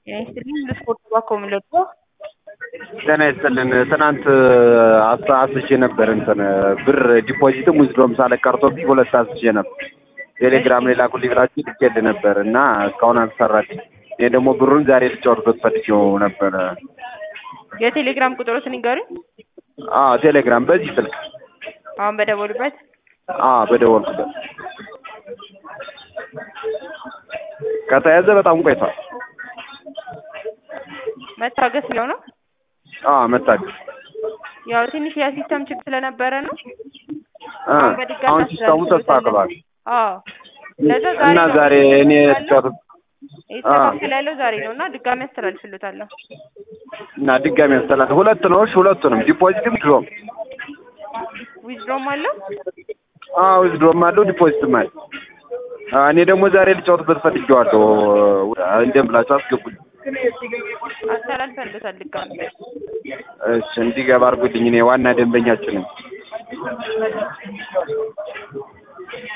ጤና ለስፖርት ባኮም ለቆ ጤና ይስጥልን። ትናንት አስቼ ነበር እንትን ብር ዲፖዚትም ውዝዶም ሳለቅ ቀርቶብኝ ሁለት አስቼ ነበር። ቴሌግራም ላይ ላኩልኝ ብላችሁ ልኬል ነበር እና እስካሁን አልሰራልኝ። እኔ ደግሞ ብሩን ዛሬ ልጫወትበት ፈልጌው ነበር። የቴሌግራም ቁጥሩን ንገሩኝ። ቴሌግራም በዚህ ስልክ አሁን በደወሉበት በደወልኩበት ከተያዘ በጣም ቆይቷል። መታገስ ነው። መታገስ ያው ትንሽ የሲስተም ችግር ስለነበረ ነው። አሁን ሲስተሙ ተስተካክሏል። ለዛ እና ዛሬ እኔ ተጫወት ያለው ዛሬ ነውና ድጋሚ አስተላልፍልታለሁ። እና ድጋሚ አስተላልፍ ሁለት ነው። እሺ ሁለቱንም ዲፖዚትም ድሮም ዊዝድሮም አለው። ዊዝድሮም አለው ዲፖዚትም አለ። እኔ ደግሞ ዛሬ ልጫወትበት ፈልጌዋለሁ። እንደምላችሁ አስገቡኝ። አስተላልፈልታል ድጋሚ። እሺ እንዲገባ አድርጉልኝ። እኔ ዋና ደንበኛችሁ ነኝ።